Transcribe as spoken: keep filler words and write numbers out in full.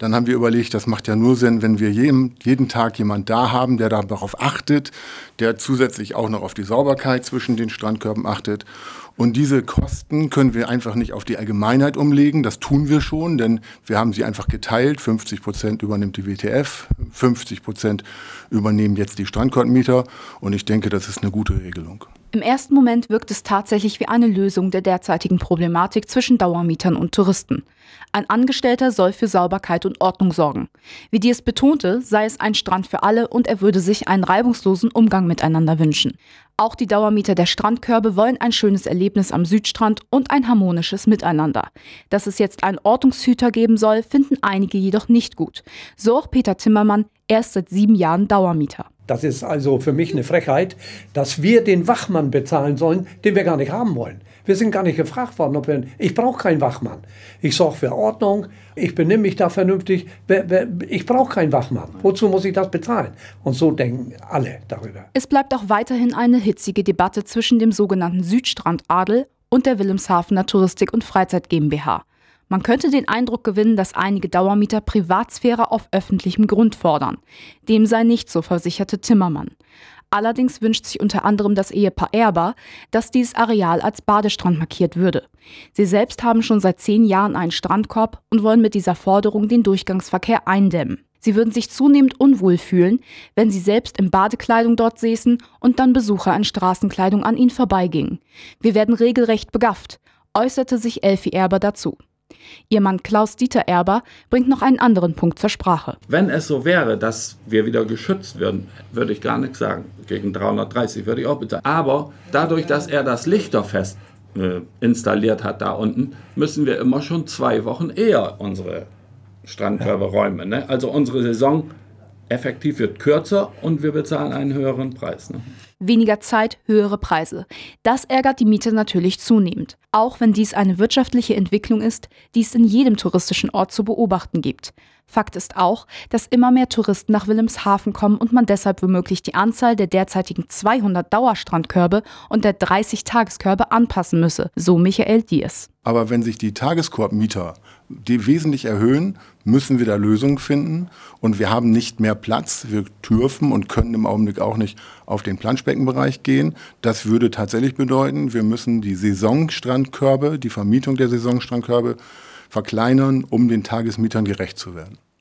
Dann haben wir überlegt, das macht ja nur Sinn, wenn wir jeden, jeden Tag jemanden da haben, der darauf achtet, der zusätzlich auch noch auf die Sauberkeit zwischen den Strandkörben achtet. Und diese Kosten können wir einfach nicht auf die Allgemeinheit umlegen. Das tun wir schon, denn wir haben sie einfach geteilt. fünfzig Prozent übernimmt die W T F, fünfzig Prozent übernehmen jetzt die Strandkorb-Mieter. Und ich denke, das ist eine gute Regelung. Im ersten Moment wirkt es tatsächlich wie eine Lösung der derzeitigen Problematik zwischen Dauermietern und Touristen. Ein Angestellter soll für Sauberkeit und Ordnung sorgen. Wie Diers betonte, sei es ein Strand für alle und er würde sich einen reibungslosen Umgang miteinander wünschen. Auch die Dauermieter der Strandkörbe wollen ein schönes Erlebnis am Südstrand und ein harmonisches Miteinander. Dass es jetzt einen Ordnungshüter geben soll, finden einige jedoch nicht gut. So auch Peter Timmermann, er ist seit sieben Jahren Dauermieter. Das ist also für mich eine Frechheit, dass wir den Wachmann bezahlen sollen, den wir gar nicht haben wollen. Wir sind gar nicht gefragt worden, ob wir... Ich brauche keinen Wachmann. Ich sorge für Ordnung, ich benehme mich da vernünftig. Ich brauche keinen Wachmann. Wozu muss ich das bezahlen? Und so denken alle darüber. Es bleibt auch weiterhin eine hitzige Debatte zwischen dem sogenannten Südstrandadel und der Wilhelmshavener Touristik- und Freizeit GmbH. Man könnte den Eindruck gewinnen, dass einige Dauermieter Privatsphäre auf öffentlichem Grund fordern. Dem sei nicht so, versicherte Timmermann. Allerdings wünscht sich unter anderem das Ehepaar Erber, dass dieses Areal als Badestrand markiert würde. Sie selbst haben schon seit zehn Jahren einen Strandkorb und wollen mit dieser Forderung den Durchgangsverkehr eindämmen. Sie würden sich zunehmend unwohl fühlen, wenn sie selbst in Badekleidung dort säßen und dann Besucher in Straßenkleidung an ihnen vorbeigingen. Wir werden regelrecht begafft, äußerte sich Elfi Erber dazu. Ihr Mann Klaus-Dieter Erber bringt noch einen anderen Punkt zur Sprache. Wenn es so wäre, dass wir wieder geschützt würden, würde ich gar nichts sagen. Gegen dreihundertdreißig würde ich auch bezahlen. Aber dadurch, dass er das Lichterfest äh, installiert hat da unten, müssen wir immer schon zwei Wochen eher unsere Strandkörbe räumen. Ne? Also unsere Saison effektiv wird kürzer und wir bezahlen einen höheren Preis. Ne? Weniger Zeit, höhere Preise. Das ärgert die Mieter natürlich zunehmend. Auch wenn dies eine wirtschaftliche Entwicklung ist, die es in jedem touristischen Ort zu beobachten gibt. Fakt ist auch, dass immer mehr Touristen nach Wilhelmshaven kommen und man deshalb womöglich die Anzahl der derzeitigen zweihundert Dauerstrandkörbe und der dreißig Tageskörbe anpassen müsse, so Michael Diers. Aber wenn sich die Tageskorbmieter die wesentlich erhöhen, müssen wir da Lösungen finden. Und wir haben nicht mehr Platz. Wir dürfen und können im Augenblick auch nicht auf den Planschbeckenbereich gehen. Das würde tatsächlich bedeuten, wir müssen die Saisonstrandkörbe, die Vermietung der Saisonstrandkörbe verkleinern, um den Tagesmietern gerecht zu werden.